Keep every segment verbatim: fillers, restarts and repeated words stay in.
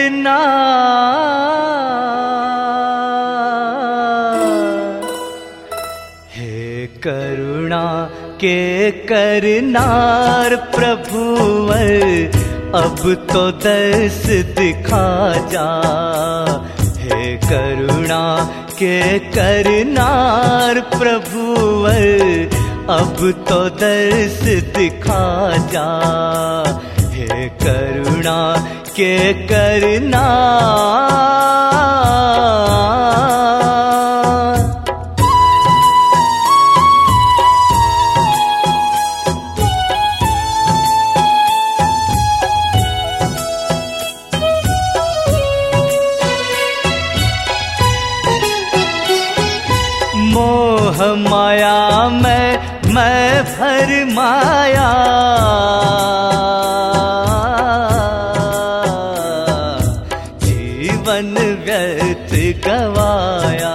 करना, हे करुणा के करनार प्रभुवर, अब तो दर्श दिखा जा। हे करुणा के करनार प्रभुवर, अब तो दर्श दिखा जा। हे करुणा के करनार। मोह माया में मैं भर माया, जीवन व्यर्थ गवाया।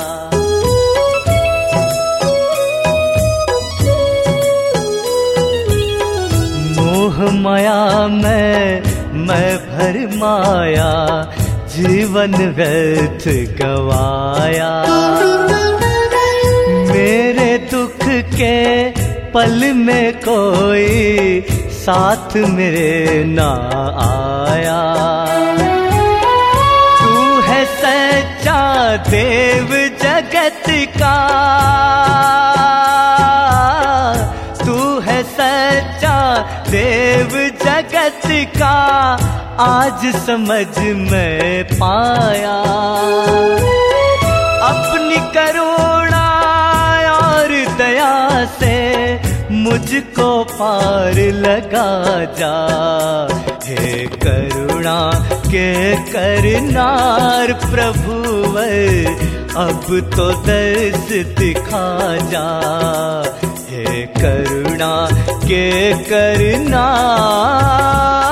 मोह माया में मैं भर माया, जीवन व्यर्थ गवाया। मेरे दुख के पल में कोई साथ मेरे ना आया। तू है सच्चा देव जगत का, तू है सच्चा देव जगत का, आज समझ में पाया। अपनी करुणा दया से मुझको पार लगा जा। हे करुणा के करनार प्रभुवर, अब तो दर्श दिखा जा। हे करुणा के करनार।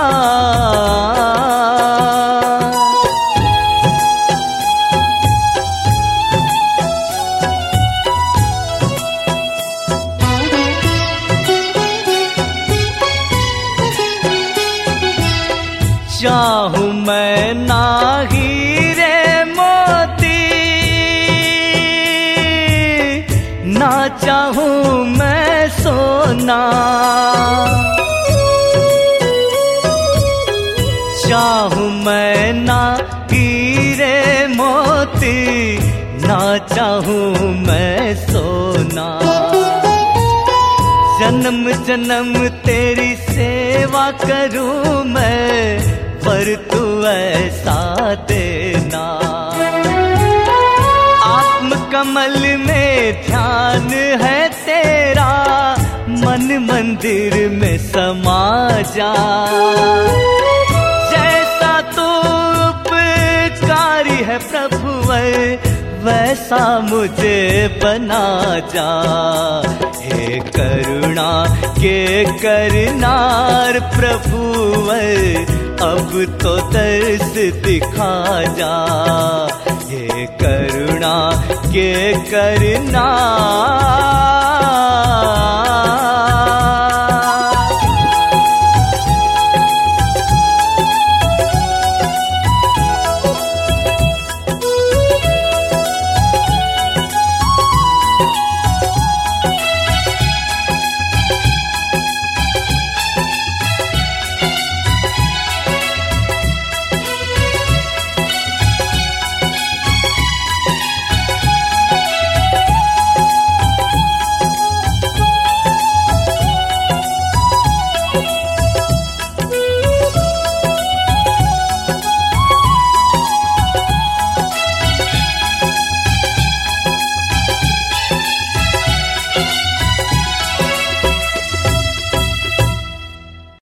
चाहूं मैं ना हीरे मोती, ना चाहूं मैं सोना। चाहूं मैं ना हीरे मोती, ना चाहूं मैं सोना। जन्म जन्म तेरी सेवा करूं मैं, पर तू ऐसा देना। आत्म कमल में ध्यान है तेरा, मन मंदिर में समा जा। जैसा तू उपकारी है प्रभुवर, वैसा मुझे बना जा। हे करुणा के करनार प्रभुवर, अब तो दर्श दिखा जा। हे करुणा के करनार।